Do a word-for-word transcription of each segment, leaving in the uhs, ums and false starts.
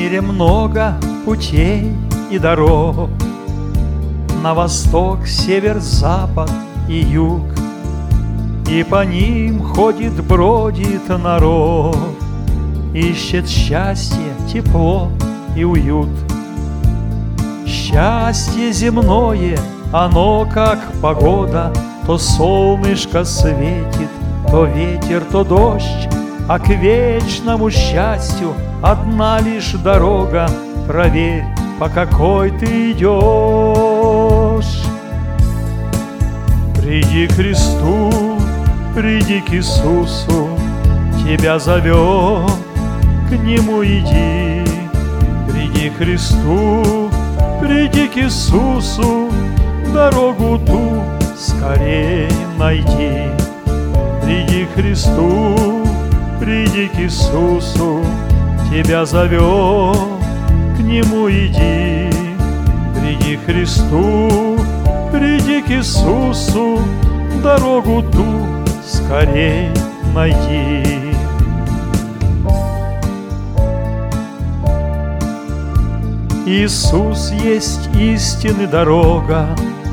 мире много путей и дорог, на восток, север, запад и юг, и по ним ходит, бродит народ, ищет счастье, тепло и уют. Счастье земное, оно как погода, то солнышко светит, то ветер, то дождь, а к вечному счастью одна лишь дорога. Проверь, по какой ты идешь. Приди к Христу, приди к Иисусу, тебя зовет, к Нему иди. Приди к Христу, приди к Иисусу, дорогу ту скорей найди. Приди к Христу, приди к Иисусу, тебя зовет, к Нему иди. Приди к Христу, приди к Иисусу, дорогу ту скорей найди. Иисус есть истинная дорога,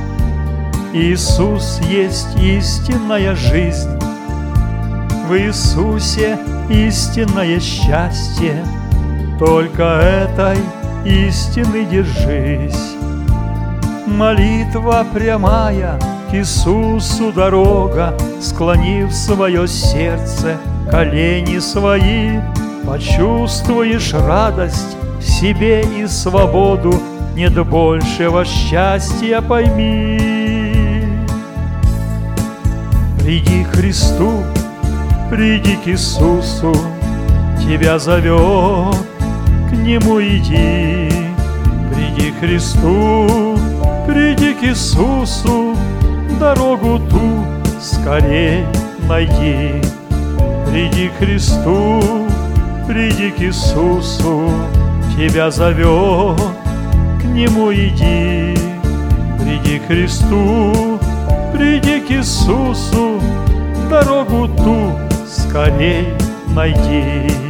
Иисус есть истинная жизнь, в Иисусе истинное счастье, только этой истины держись. Молитва прямая, к Иисусу дорога, склонив свое сердце, колени свои, почувствуешь радость в себе и свободу, нет большего счастья, пойми. Приди к Христу, приди к Иисусу, тебя зовет, к Нему иди. Приди к Христу, приди к Иисусу, дорогу ту скорей найди. Приди к Христу, приди к Иисусу, тебя зовет, к Нему иди. Приди к Христу, приди к Иисусу, дорогу ту скорей найди.